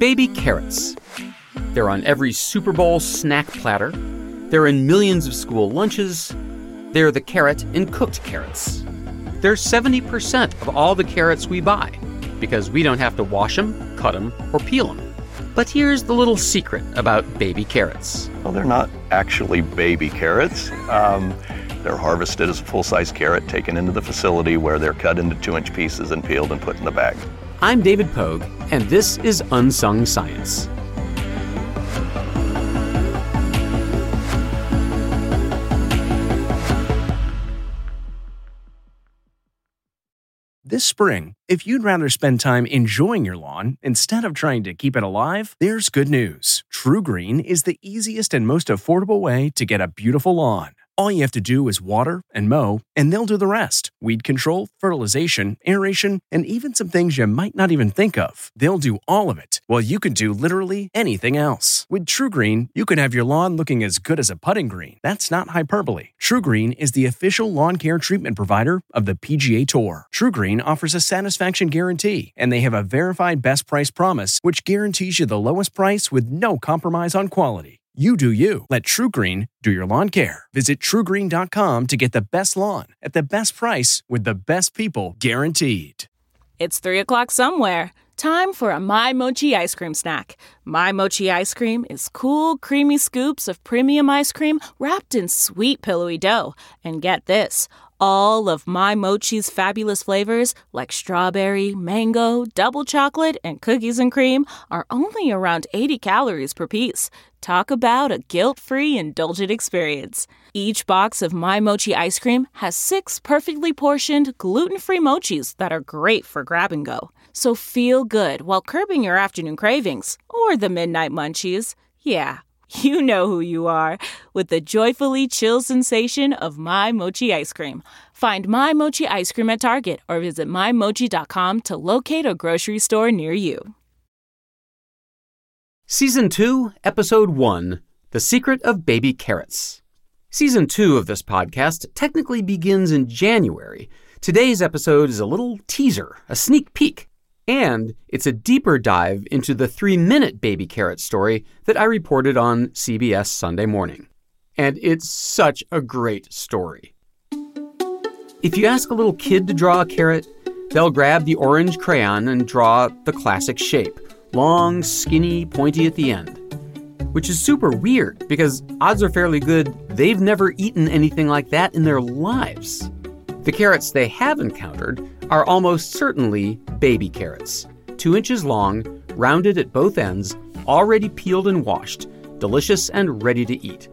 Baby carrots. They're on every Super Bowl snack platter. They're in millions of school lunches. They're the carrot in cooked carrots. They're 70% of all the carrots we buy because we don't have to wash them, cut them, or peel them. But here's the little secret about baby carrots. Well, they're not actually baby carrots. They're harvested as a full-size carrot, taken into the facility where they're cut into 2-inch pieces and peeled and put in the bag. I'm David Pogue, and this is Unsung Science. This spring, if you'd rather spend time enjoying your lawn instead of trying to keep it alive, there's good news. TruGreen is the easiest and most affordable way to get a beautiful lawn. All you have to do is water and mow, and they'll do the rest. Weed control, fertilization, aeration, and even some things you might not even think of. They'll do all of it, while you can do literally anything else. With TruGreen, you can have your lawn looking as good as a putting green. That's not hyperbole. TruGreen is the official lawn care treatment provider of the PGA Tour. TruGreen offers a satisfaction guarantee, and they have a verified best price promise, which guarantees you the lowest price with no compromise on quality. You do you. Let TruGreen do your lawn care. Visit TruGreen.com to get the best lawn at the best price with the best people guaranteed. It's 3 o'clock somewhere. Time for a My Mochi ice cream snack. My Mochi ice cream is cool, creamy scoops of premium ice cream wrapped in sweet, pillowy dough. And get this, all of My Mochi's fabulous flavors, like strawberry, mango, double chocolate, and cookies and cream, are only around 80 calories per piece. Talk about a guilt-free, indulgent experience. Each box of My Mochi ice cream has 6 perfectly portioned, gluten-free mochis that are great for grab and go. So feel good while curbing your afternoon cravings or the midnight munchies. Yeah, you know who you are with the joyfully chill sensation of My Mochi ice cream. Find My Mochi ice cream at Target or visit MyMochi.com to locate a grocery store near you. Season 2, Episode 1, The Secret of Baby Carrots. Season 2 of this podcast technically begins in January. Today's episode is a little teaser, a sneak peek, and it's a deeper dive into the 3-minute baby carrot story that I reported on CBS Sunday Morning. And it's such a great story. If you ask a little kid to draw a carrot, they'll grab the orange crayon and draw the classic shape. Long, skinny, pointy at the end. Which is super weird because odds are fairly good they've never eaten anything like that in their lives. The carrots they have encountered are almost certainly baby carrots. 2 inches long, rounded at both ends, already peeled and washed, delicious and ready to eat.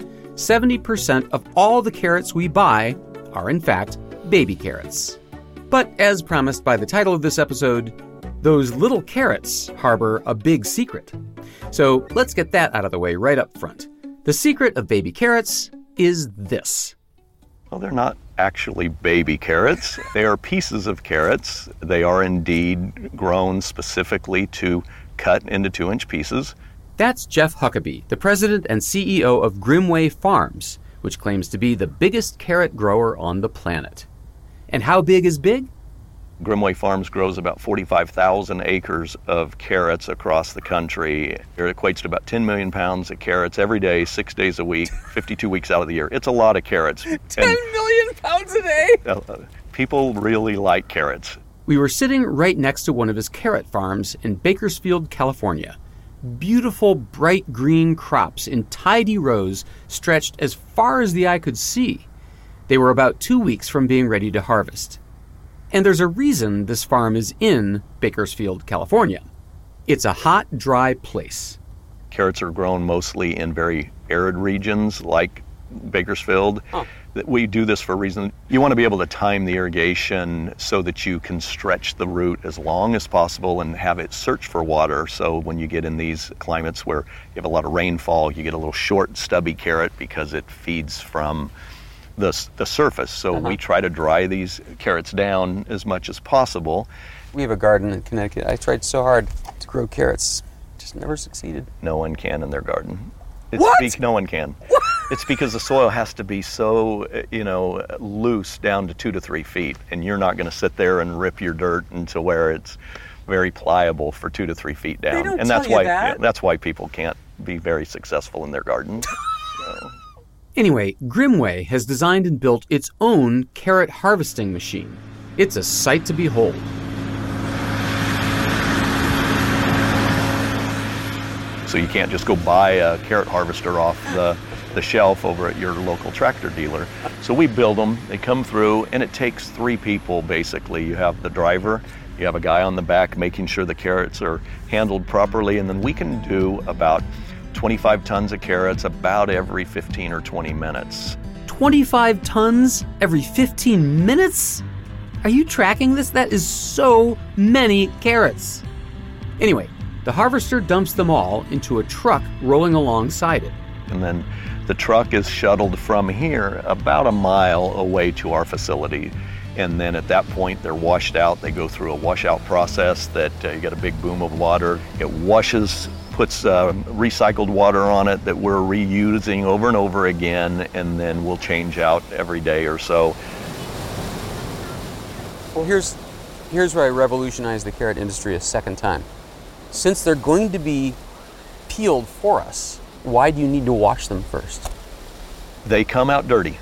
70% of all the carrots we buy are in fact baby carrots. But as promised by the title of this episode, those little carrots harbor a big secret. So let's get that out of the way right up front. The secret of baby carrots is this. Well, they're not actually baby carrots. They are pieces of carrots. They are indeed grown specifically to cut into 2-inch pieces. That's Jeff Huckabee, the president and CEO of Grimway Farms, which claims to be the biggest carrot grower on the planet. And how big is big? Grimway Farms grows about 45,000 acres of carrots across the country. It equates to about 10 million pounds of carrots every day, 6 days a week, 52 weeks out of the year. It's a lot of carrots. 10 million pounds a day? People really like carrots. We were sitting right next to one of his carrot farms in Bakersfield, California. Beautiful, bright green crops in tidy rows stretched as far as the eye could see. They were about 2 weeks from being ready to harvest. And there's a reason this farm is in Bakersfield, California. It's a hot, dry place. Carrots are grown mostly in very arid regions like Bakersfield. We do this for a reason. You want to be able to time the irrigation so that you can stretch the root as long as possible and have it search for water. So when you get in these climates where you have a lot of rainfall, you get a little short, stubby carrot because it feeds from the surface. So we try to dry these carrots down as much as possible. We have a garden in Connecticut. I tried so hard to grow carrots. Just never succeeded. No one can in their garden. What? No one can. What? It's because the soil has to be so, loose down to 2 to 3 feet. And you're not going to sit there and rip your dirt into where it's very pliable for 2 to 3 feet down. They don't and tell that's you why that. that's why people can't be very successful in their gardens. Anyway, Grimway has designed and built its own carrot harvesting machine. It's a sight to behold. So you can't just go buy a carrot harvester off the shelf over at your local tractor dealer. So we build them, they come through, and it takes 3 people basically. You have the driver, you have a guy on the back making sure the carrots are handled properly, and then we can do about 25 tons of carrots about every 15 or 20 minutes. 25 tons every 15 minutes? Are you tracking this? That is so many carrots. Anyway, the harvester dumps them all into a truck rolling alongside it. And then the truck is shuttled from here about a mile away to our facility. And then at that point, they're washed out. They go through a washout process that you get a big boom of water. It washes, puts recycled water on it that we're reusing over and over again, and then we'll change out every day or so. Well, here's where I revolutionized the carrot industry a second time. Since they're going to be peeled for us, why do you need to wash them first? They come out dirty.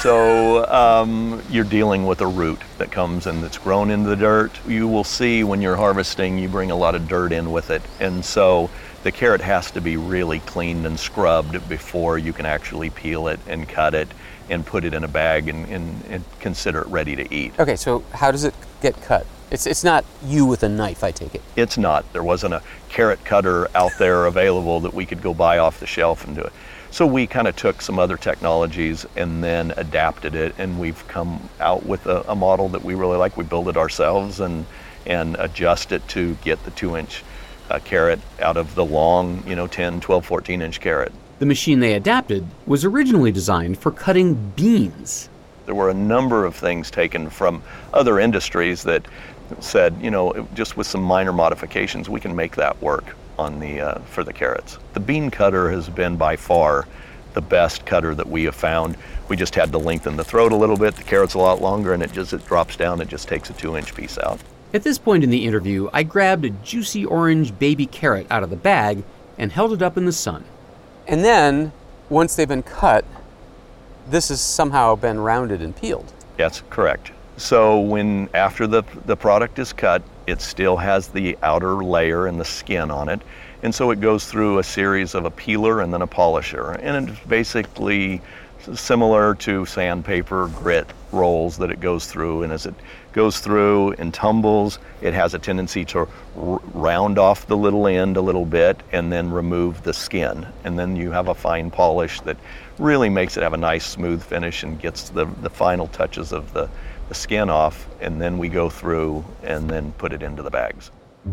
So you're dealing with a root that comes and that's grown into the dirt. You will see when you're harvesting, you bring a lot of dirt in with it. And so the carrot has to be really cleaned and scrubbed before you can actually peel it and cut it and put it in a bag and consider it ready to eat. Okay, so how does it get cut? It's not you with a knife, I take it. It's not. There wasn't a carrot cutter out there available that we could go buy off the shelf and do it. So we kind of took some other technologies and then adapted it, and we've come out with a model that we really like. We build it ourselves and adjust it to get the 2-inch carrot out of the long, 10, 12, 14-inch carrot. The machine they adapted was originally designed for cutting beans. There were a number of things taken from other industries that said, just with some minor modifications, we can make that work on for the carrots. The bean cutter has been by far the best cutter that we have found. We just had to lengthen the throat a little bit. The carrot's a lot longer, and it drops down. It just takes a 2-inch piece out. At this point in the interview, I grabbed a juicy orange baby carrot out of the bag and held it up in the sun. And then, once they've been cut, this has somehow been rounded and peeled. That's correct. So after the product is cut, it still has the outer layer and the skin on it. And so it goes through a series of a peeler and then a polisher. And it's basically similar to sandpaper grit rolls that it goes through. And as it goes through and tumbles, it has a tendency to round off the little end a little bit and then remove the skin. And then you have a fine polish that really makes it have a nice smooth finish and gets the final touches of the skin off, and then we go through and then put it into the bags.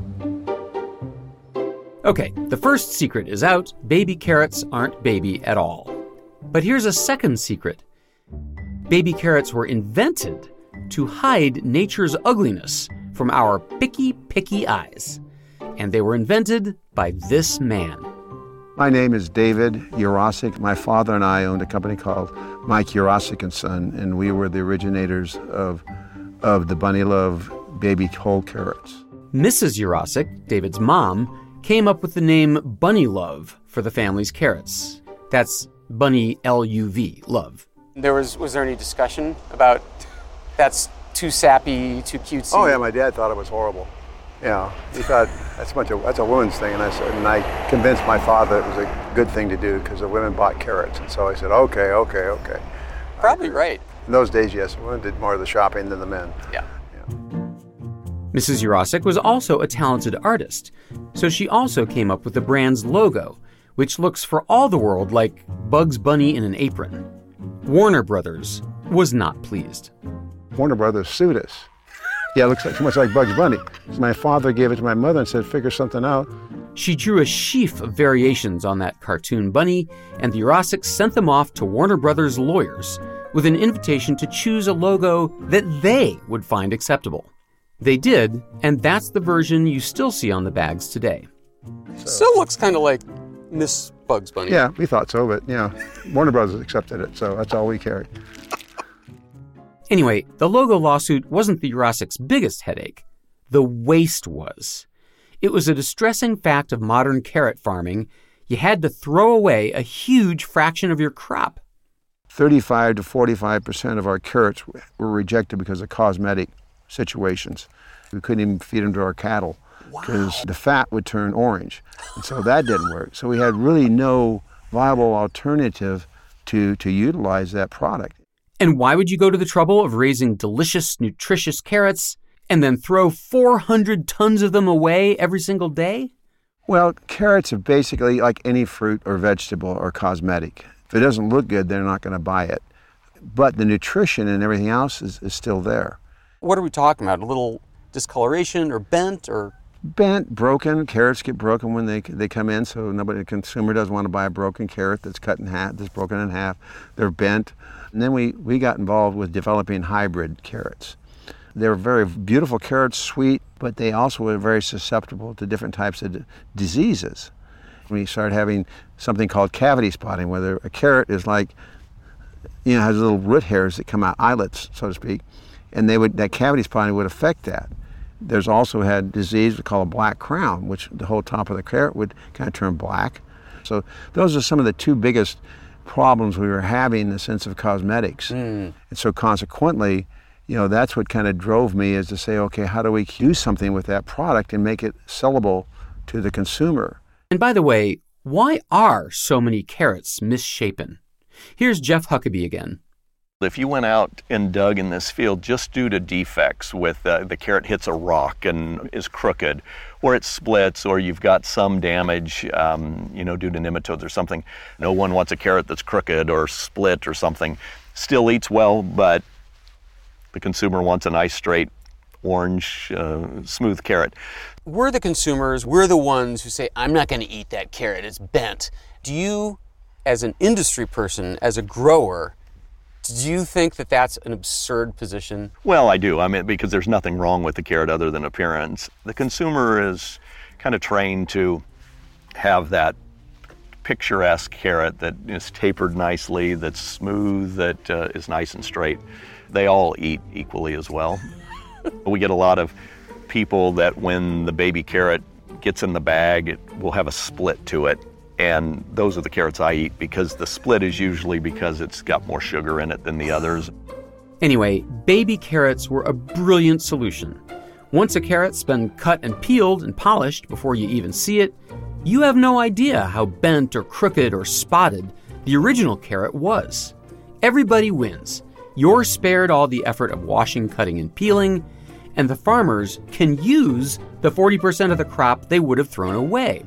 Okay, the first secret is out. Baby carrots aren't baby at all. But here's a second secret. Baby carrots were invented to hide nature's ugliness from our picky eyes. And they were invented by this man. My name is David Urosik. My father and I owned a company called Mike Urosik & Son, and we were the originators of the Bunny Love baby whole carrots. Mrs. Urosik, David's mom, came up with the name Bunny Love for the family's carrots. That's Bunny L-U-V, love. Was there any discussion about that's too sappy, too cutesy? Oh yeah, my dad thought it was horrible. Yeah, he thought that's a woman's thing, and I convinced my father it was a good thing to do because the women bought carrots, and so I said, okay. Probably right. In those days, yes, women did more of the shopping than the men. Yeah. Mrs. Urosik was also a talented artist, so she also came up with the brand's logo, which looks for all the world like Bugs Bunny in an apron. Warner Brothers was not pleased. Warner Brothers sued us. Yeah, it looks too much like Bugs Bunny. My father gave it to my mother and said, figure something out. She drew a sheaf of variations on that cartoon bunny, and the Urosiks sent them off to Warner Brothers lawyers with an invitation to choose a logo that they would find acceptable. They did, and that's the version you still see on the bags today. Still looks kind of like Miss Bugs Bunny. Yeah, we thought so, but Warner Brothers accepted it, so that's all we carried. Anyway, the logo lawsuit wasn't the Urosiks' biggest headache. the waste was. It was a distressing fact of modern carrot farming. You had to throw away a huge fraction of your crop. 35 to 45% of our carrots were rejected because of cosmetic situations. We couldn't even feed them to our cattle because the fat would turn orange. And so that didn't work. So we had really no viable alternative to utilize that product. And why would you go to the trouble of raising delicious, nutritious carrots and then throw 400 tons of them away every single day? Well, carrots are basically like any fruit or vegetable or cosmetic. If it doesn't look good, they're not going to buy it. But the nutrition and everything else is still there. What are we talking about? A little discoloration or bent or? Bent, broken. Carrots get broken when they come in, so the consumer doesn't want to buy a broken carrot that's cut in half, that's broken in half. They're bent. And then we got involved with developing hybrid carrots. They're very beautiful carrots, sweet, but they also are very susceptible to different types of diseases. We started having something called cavity spotting, where a carrot is like, has little root hairs that come out, islets, so to speak, and that cavity spotting would affect that. There's also had disease we call a black crown, which the whole top of the carrot would kind of turn black. So those are some of the two biggest problems we were having in the sense of cosmetics. And so consequently, that's what kind of drove me, is to say, okay, how do we do something with that product and make it sellable to the consumer? And by the way, why are so many carrots misshapen? Here's Jeff Huckabee again. If you went out and dug in this field just due to defects with the carrot hits a rock and is crooked, or it splits, or you've got some damage, due to nematodes or something, no one wants a carrot that's crooked or split or something. Still eats well, but the consumer wants a nice, straight, orange, smooth carrot. We're the consumers, we're the ones who say, I'm not going to eat that carrot, it's bent. Do you, as an industry person, as a grower, do you think that that's an absurd position? Well, I do. Because there's nothing wrong with the carrot other than appearance. The consumer is kind of trained to have that picturesque carrot that is tapered nicely, that's smooth, that is nice and straight. They all eat equally as well. We get a lot of people that when the baby carrot gets in the bag, it will have a split to it. And those are the carrots I eat, because the split is usually because it's got more sugar in it than the others. Anyway, baby carrots were a brilliant solution. Once a carrot's been cut and peeled and polished before you even see it, you have no idea how bent or crooked or spotted the original carrot was. Everybody wins. You're spared all the effort of washing, cutting, and peeling, and the farmers can use the 40% of the crop they would have thrown away.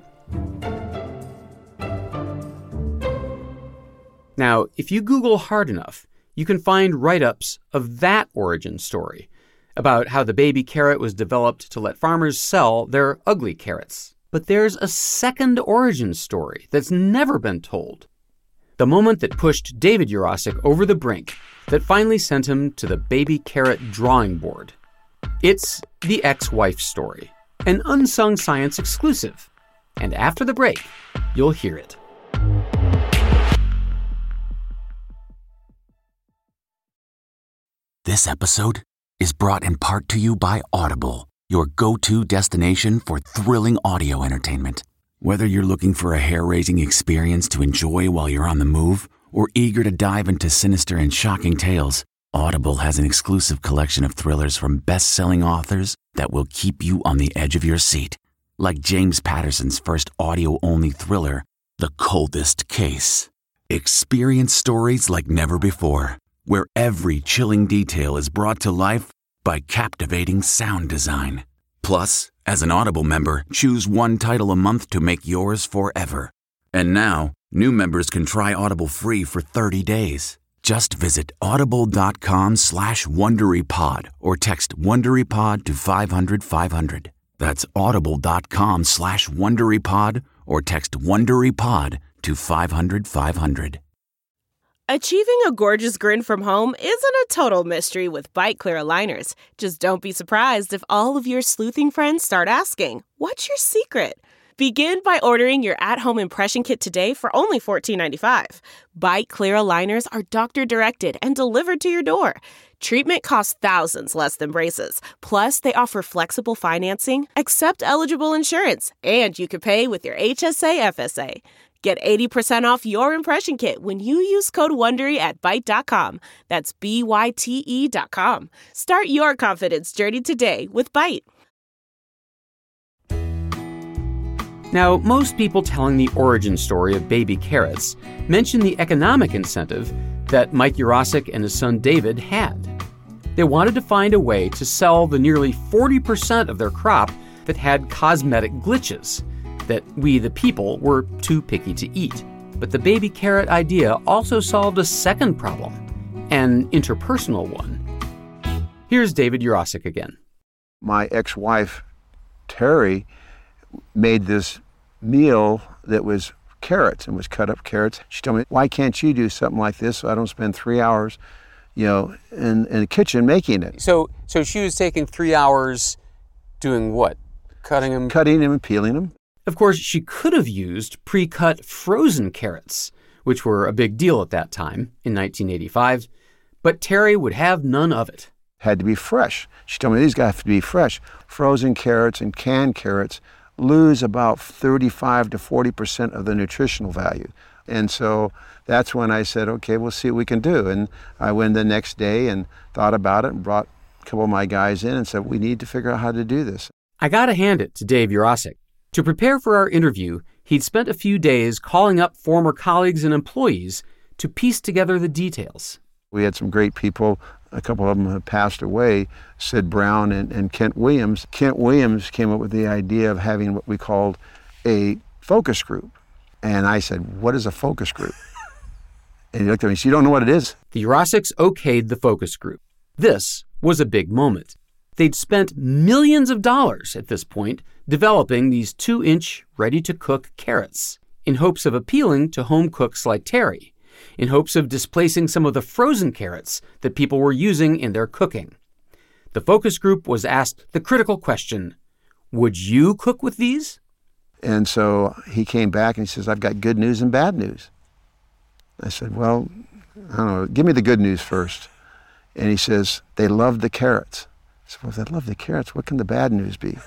Now, if you Google hard enough, you can find write-ups of that origin story about how the baby carrot was developed to let farmers sell their ugly carrots. But there's a second origin story that's never been told. The moment that pushed David Urosek over the brink, that finally sent him to the baby carrot drawing board. It's the ex-wife story, an unsung science exclusive. And after the break, you'll hear it. This episode is brought in part to you by Audible, your go-to destination for thrilling audio entertainment. Whether you're looking for a hair-raising experience to enjoy while you're on the move, or eager to dive into sinister and shocking tales, Audible has an exclusive collection of thrillers from best-selling authors that will keep you on the edge of your seat. Like James Patterson's first audio-only thriller, The Coldest Case. Experience stories like never before, where every chilling detail is brought to life by captivating sound design. Plus, as an Audible member, choose one title a month to make yours forever. And now, new members can try Audible free for 30 days. Just visit audible.com/WonderyPod or text WonderyPod to 500-500. That's audible.com/WonderyPod or text WonderyPod to 500-500. Achieving a gorgeous grin from home isn't a total mystery with Byte Clear aligners. Just don't be surprised if all of your sleuthing friends start asking, "What's your secret?" Begin by ordering your at-home impression kit today for only $14.95. Byte Clear aligners are doctor-directed and delivered to your door. Treatment costs thousands less than braces. Plus, they offer flexible financing, accept eligible insurance, and you can pay with your HSA FSA. Get 80% off your impression kit when you use code WONDERY at Byte.com. That's BYTE.com. Start your confidence journey today with Byte. Now, most people telling the origin story of baby carrots mention the economic incentive that Mike Yurosek and his son David had. They wanted to find a way to sell the nearly 40% of their crop that had cosmetic glitches that we, the people, were too picky to eat. But the baby carrot idea also solved a second problem, an interpersonal one. Here's David Yurosek again. My ex-wife, Terry, made this meal that was carrots and was cut up carrots. She told me, why can't you do something like this so I don't spend 3 hours, in the kitchen making it? So she was taking 3 hours doing what? Cutting them and peeling them. Of course, she could have used pre-cut frozen carrots, which were a big deal at that time in 1985, but Terry would have none of it. Had to be fresh. She told me these guys have to be fresh. Frozen carrots and canned carrots lose about 35 to 40% of the nutritional value. And so that's when I said, okay, we'll see what we can do. And I went the next day and thought about it and brought a couple of my guys in and said, we need to figure out how to do this. I gotta hand it to Dave Yurosek. To prepare for our interview, he'd spent a few days calling up former colleagues and employees to piece together the details. We had some great people. A couple of them have passed away, Sid Brown and Kent Williams. Kent Williams came up with the idea of having what we called a focus group. And I said, what is a focus group? And he looked at me and said, you don't know what it is? The Yuroseks okayed the focus group. This was a big moment. They'd spent millions of dollars at this point developing these 2-inch, ready-to-cook carrots in hopes of appealing to home cooks like Terry, in hopes of displacing some of the frozen carrots that people were using in their cooking. The focus group was asked the critical question, would you cook with these? And so he came back and he says, I've got good news and bad news. I said, well, I don't know, give me the good news first. And he says, they love the carrots. I said, well, if they love the carrots, what can the bad news be?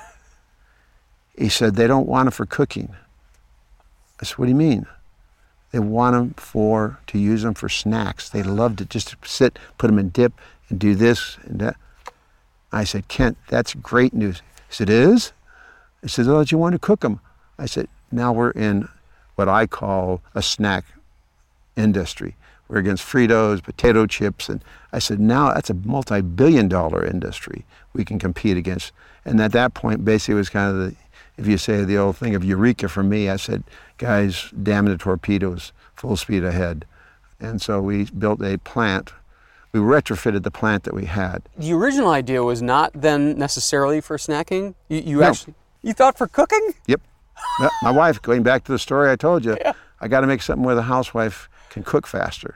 He said, they don't want them for cooking. I said, what do you mean? They want them to use them for snacks. They love to just sit, put them in dip, and do this and that. I said, Kent, that's great news. He said, it is? He said, oh, you want to cook them? I said, now we're in what I call a snack industry. We're against Fritos, potato chips, and I said, now that's a multi-billion-dollar industry we can compete against. And at that point, basically, it was kind of if you say the old thing of eureka for me, I said, guys, damn the torpedoes, full speed ahead. And so we built a plant. We retrofitted the plant that we had. The original idea was not then necessarily for snacking? You No. You thought for cooking? Yep. My wife, going back to the story I told you, yeah. I got to make something where the housewife can cook faster.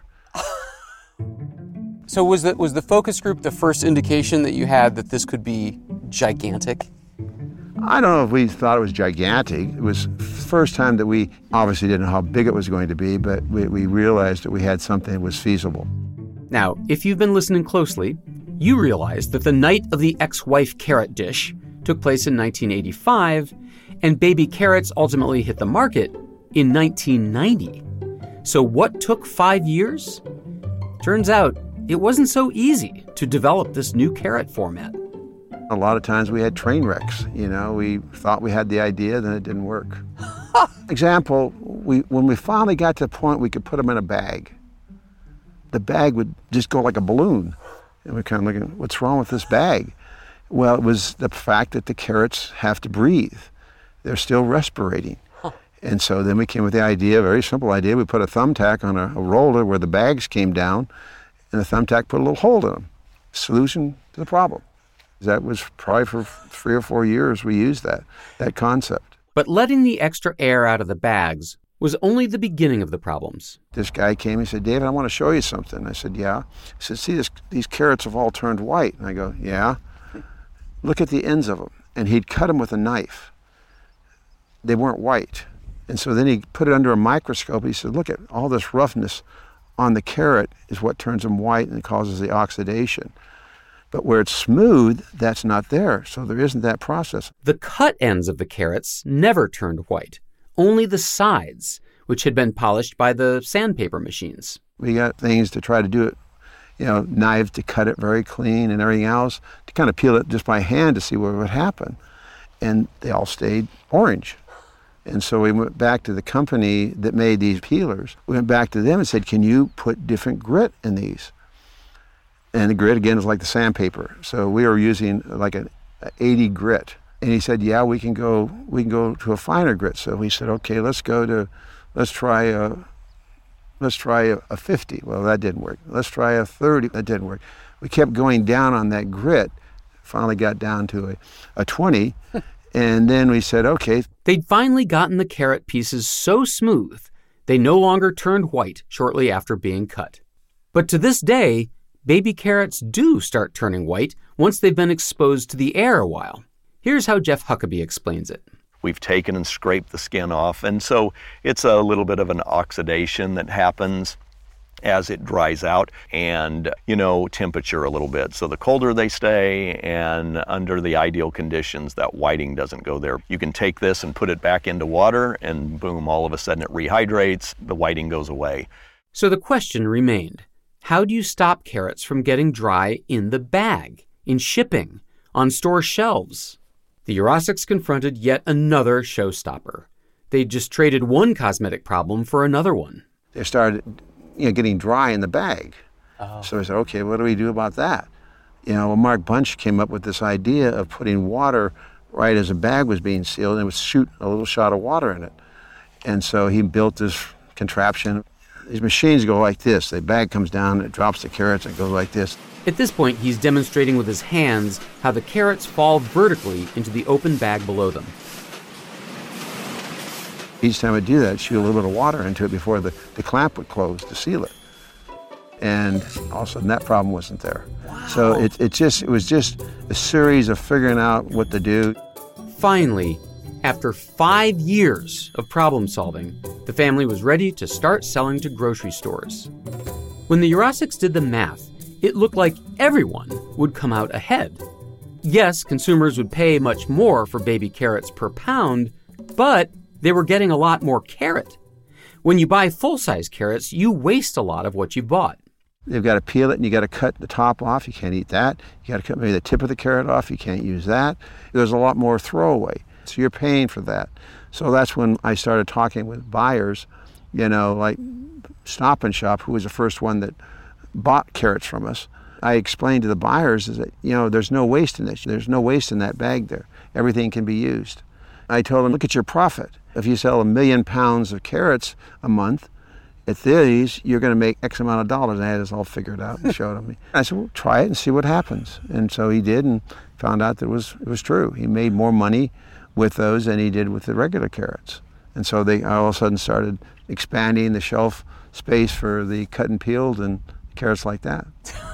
So was the focus group the first indication that you had that this could be gigantic? I don't know if we thought it was gigantic. It was the first time that we obviously didn't know how big it was going to be, but we realized that we had something that was feasible. Now, if you've been listening closely, you realize that the night of the ex-wife carrot dish took place in 1985, and baby carrots ultimately hit the market in 1990. So what took 5 years? Turns out it wasn't so easy to develop this new carrot format. A lot of times we had train wrecks. We thought we had the idea, then it didn't work. Example, when we finally got to the point we could put them in a bag, the bag would just go like a balloon. And we're kind of looking, what's wrong with this bag? Well, it was the fact that the carrots have to breathe. They're still respirating. And so then we came with the idea, a very simple idea. We put a thumbtack on a roller where the bags came down, and the thumbtack put a little hole in them. Solution to the problem. That was probably for 3 or 4 years we used that concept. But letting the extra air out of the bags was only the beginning of the problems. This guy came and said, David, I want to show you something. I said, yeah. He said, see, these carrots have all turned white. And I go, yeah. Look at the ends of them. And he'd cut them with a knife. They weren't white. And so then he put it under a microscope. He said, look at all this roughness on the carrot is what turns them white and causes the oxidation. But where it's smooth, that's not there, so there isn't that process. The cut ends of the carrots never turned white, only the sides, which had been polished by the sandpaper machines. We got things to try to do it, knives to cut it very clean and everything else, to kind of peel it just by hand to see what would happen. And they all stayed orange. And so we went back to the company that made these peelers. We went back to them and said, can you put different grit in these? And the grit, again, is like the sandpaper. So we were using like an 80 grit. And he said, yeah, we can go to a finer grit. So we said, okay, let's try a 50. Well, that didn't work. Let's try a 30. That didn't work. We kept going down on that grit. Finally got down to a 20. And then we said, okay. They'd finally gotten the carrot pieces so smooth, they no longer turned white shortly after being cut. But to this day, baby carrots do start turning white once they've been exposed to the air a while. Here's how Jeff Huckabee explains it. We've taken and scraped the skin off, and so it's a little bit of an oxidation that happens as it dries out, and temperature a little bit. So the colder they stay and under the ideal conditions, that whiting doesn't go there. You can take this and put it back into water and boom, all of a sudden it rehydrates, the whiting goes away. So the question remained, how do you stop carrots from getting dry in the bag, in shipping, on store shelves? The Jurasics confronted yet another showstopper. They just traded one cosmetic problem for another one. They started getting dry in the bag. Oh. So we said, okay, what do we do about that? Mark Bunch came up with this idea of putting water right as a bag was being sealed, and it would shoot a little shot of water in it. And so he built this contraption. These machines go like this. The bag comes down, it drops the carrots, and it goes like this. At this point, he's demonstrating with his hands how the carrots fall vertically into the open bag below them. Each time I do that, shoot a little bit of water into it before the clamp would close to seal it. And all of a sudden, that problem wasn't there. Wow. So it was just a series of figuring out what to do. Finally, after 5 years of problem solving, the family was ready to start selling to grocery stores. When the Jurasics did the math, it looked like everyone would come out ahead. Yes, consumers would pay much more for baby carrots per pound, but they were getting a lot more carrot. When you buy full-size carrots, you waste a lot of what you bought. You've got to peel it and you got to cut the top off. You can't eat that. You got to cut maybe the tip of the carrot off. You can't use that. There's a lot more throwaway. So you're paying for that. So that's when I started talking with buyers, like Stop and Shop, who was the first one that bought carrots from us. I explained to the buyers is that, there's no waste in this. There's no waste in that bag there. Everything can be used. I told them, look at your profit. If you sell 1 million pounds of carrots a month, at these, you're going to make X amount of dollars. I had this all figured out and showed him. I said, well, try it and see what happens. And so he did and found out that it was true. He made more money with those than he did with the regular carrots. And so they all of a sudden started expanding the shelf space for the cut and peeled and carrots like that.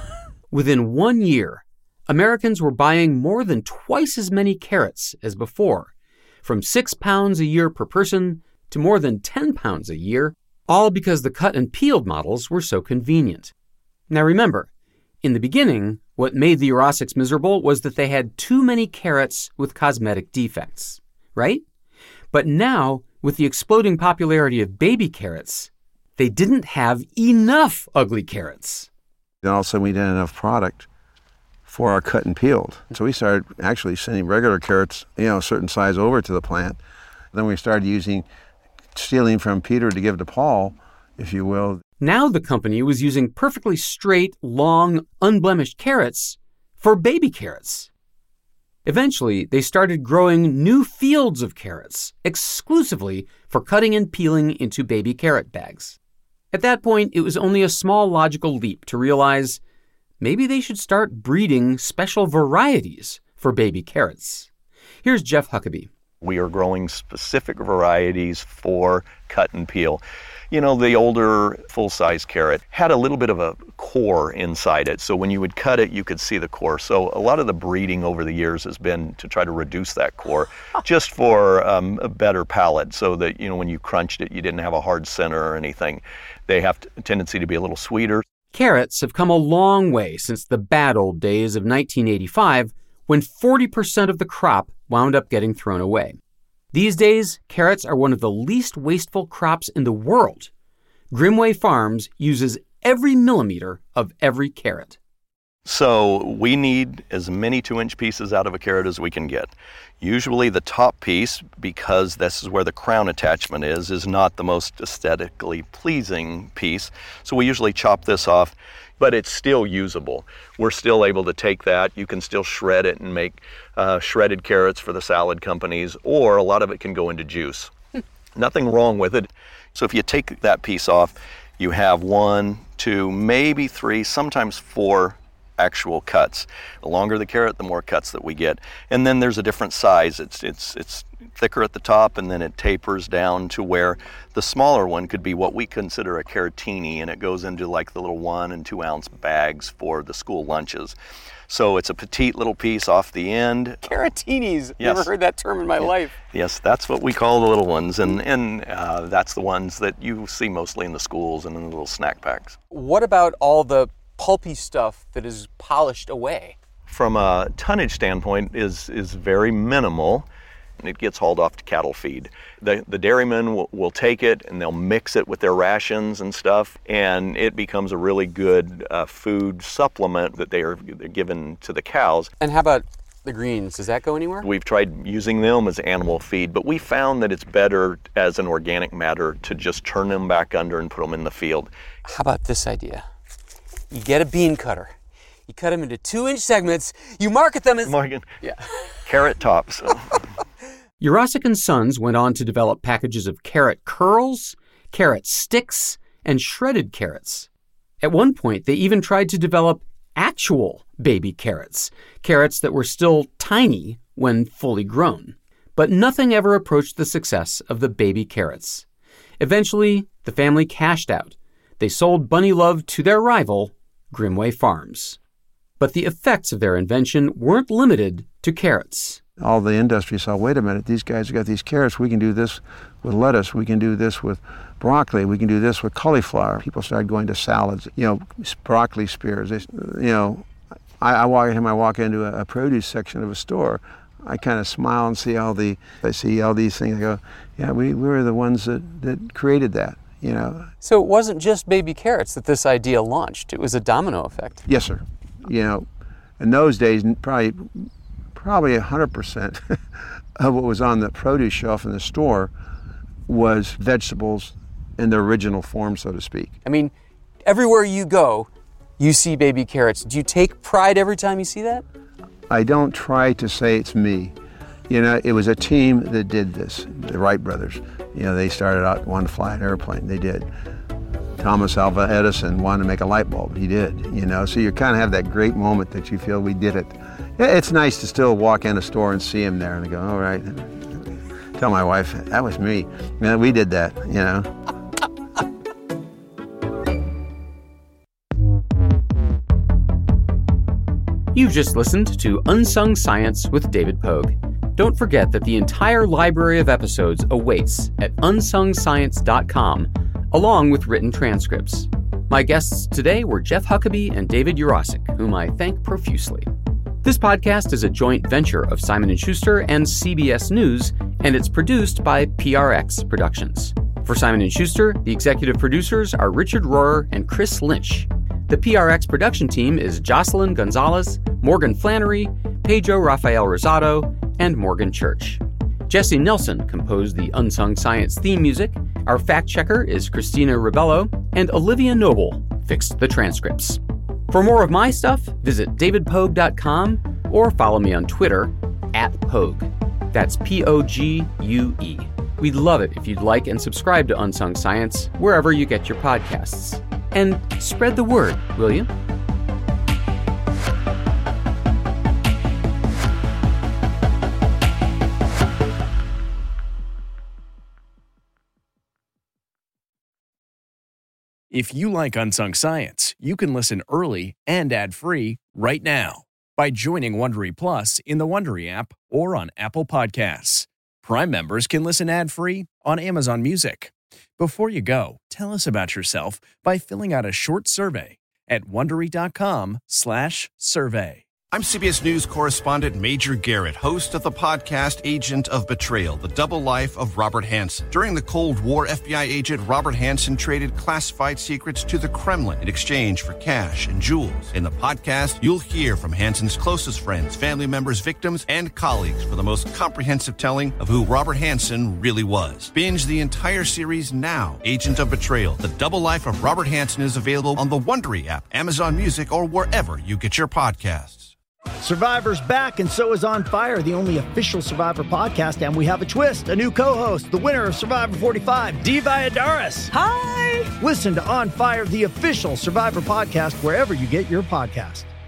Within 1 year, Americans were buying more than twice as many carrots as before, from 6 pounds a year per person to more than 10 pounds a year, all because the cut and peeled models were so convenient. Now remember, in the beginning, what made the Jurasics miserable was that they had too many carrots with cosmetic defects, right? But now, with the exploding popularity of baby carrots, they didn't have enough ugly carrots. Then all of a sudden we didn't have enough product for our cut and peeled. So we started actually sending regular carrots, a certain size over to the plant. Then we started stealing from Peter to give to Paul, if you will. Now the company was using perfectly straight, long, unblemished carrots for baby carrots. Eventually, they started growing new fields of carrots exclusively for cutting and peeling into baby carrot bags. At that point, it was only a small logical leap to realize maybe they should start breeding special varieties for baby carrots. Here's Jeff Huckabee. We are growing specific varieties for cut and peel. The older full-size carrot had a little bit of a core inside it. So when you would cut it, you could see the core. So a lot of the breeding over the years has been to try to reduce that core just for a better palate, so that, when you crunched it, you didn't have a hard center or anything. They have a tendency to be a little sweeter. Carrots have come a long way since the bad old days of 1985, when 40% of the crop wound up getting thrown away. These days, carrots are one of the least wasteful crops in the world. Grimway Farms uses every millimeter of every carrot. So we need as many 2-inch pieces out of a carrot as we can get. Usually the top piece, because this is where the crown attachment is not the most aesthetically pleasing piece. So we usually chop this off, but it's still usable. We're still able to take that. You can still shred it and make shredded carrots for the salad companies, or a lot of it can go into juice. Nothing wrong with it. So if you take that piece off, you have 1, 2, maybe 3, sometimes 4 actual cuts. The longer the carrot, the more cuts that we get. And then there's a different size. It's thicker at the top, and then it tapers down to where the smaller one could be what we consider a carotini, and it goes into like the little 1 and 2 ounce bags for the school lunches. So it's a petite little piece off the end. Carotinis. Yes. Never heard that term in my life. Yes, that's what we call the little ones, and that's the ones that you see mostly in the schools and in the little snack packs. What about all the pulpy stuff that is polished away? From a tonnage standpoint, is very minimal. It gets hauled off to cattle feed. The dairymen will take it and they'll mix it with their rations and stuff, and it becomes a really good food supplement that they're given to the cows. And how about the greens? Does that go anywhere? We've tried using them as animal feed, but we found that it's better as an organic matter to just turn them back under and put them in the field. How about this idea? You get a bean cutter. You cut them into 2-inch segments. You market them as... Morgan. Yeah. Carrot tops. Urosic and Sons went on to develop packages of carrot curls, carrot sticks, and shredded carrots. At one point, they even tried to develop actual baby carrots, carrots that were still tiny when fully grown. But nothing ever approached the success of the baby carrots. Eventually, the family cashed out. They sold Bunny Love to their rival, Grimway Farms. But the effects of their invention weren't limited to carrots. All the industry saw, wait a minute, these guys have got these carrots. We can do this with lettuce. We can do this with broccoli. We can do this with cauliflower. People started going to salads, broccoli spears. I walk into a produce section of a store. I kind of smile and see I see all these things. I go, yeah, we were the ones that created that. So it wasn't just baby carrots that this idea launched. It was a domino effect. Yes, sir. In those days, probably 100% of what was on the produce shelf in the store was vegetables in their original form, so to speak. I mean, everywhere you go, you see baby carrots. Do you take pride every time you see that? I don't try to say it's me. It was a team that did this, the Wright brothers. They started out wanting to fly an airplane. They did. Thomas Alva Edison wanted to make a light bulb. He did, So you kind of have that great moment that you feel we did it. It's nice to still walk in a store and see him there and go, all right. Tell my wife, that was me. We did that, You've just listened to Unsung Science with David Pogue. Don't forget that the entire library of episodes awaits at unsungscience.com, along with written transcripts. My guests today were Jeff Huckabee and David Urosic, whom I thank profusely. This podcast is a joint venture of Simon & Schuster and CBS News, and it's produced by PRX Productions. For Simon & Schuster, the executive producers are Richard Rohrer and Chris Lynch. The PRX production team is Jocelyn Gonzalez, Morgan Flannery, Pedro Rafael Rosado, and Morgan Church. Jesse Nelson composed the Unsung Science theme music. Our fact-checker is Christina Ribello, and Olivia Noble fixed the transcripts. For more of my stuff, visit davidpogue.com or follow me on Twitter @Pogue. That's P-O-G-U-E. We'd love it if you'd like and subscribe to Unsung Science wherever you get your podcasts. And spread the word, will you? If you like Unsung Science, you can listen early and ad-free right now by joining Wondery Plus in the Wondery app or on Apple Podcasts. Prime members can listen ad-free on Amazon Music. Before you go, tell us about yourself by filling out a short survey at Wondery.com/survey. I'm CBS News correspondent Major Garrett, host of the podcast Agent of Betrayal, The Double Life of Robert Hanssen. During the Cold War, FBI agent Robert Hanssen traded classified secrets to the Kremlin in exchange for cash and jewels. In the podcast, you'll hear from Hanssen's closest friends, family members, victims, and colleagues for the most comprehensive telling of who Robert Hanssen really was. Binge the entire series now. Agent of Betrayal, The Double Life of Robert Hanssen is available on the Wondery app, Amazon Music, or wherever you get your podcasts. Survivor's back, and so is On Fire, the only official Survivor podcast, and we have a twist, a new co-host, the winner of Survivor 45, Dee Valladares. Hi! Listen to On Fire, the official Survivor podcast, wherever you get your podcast.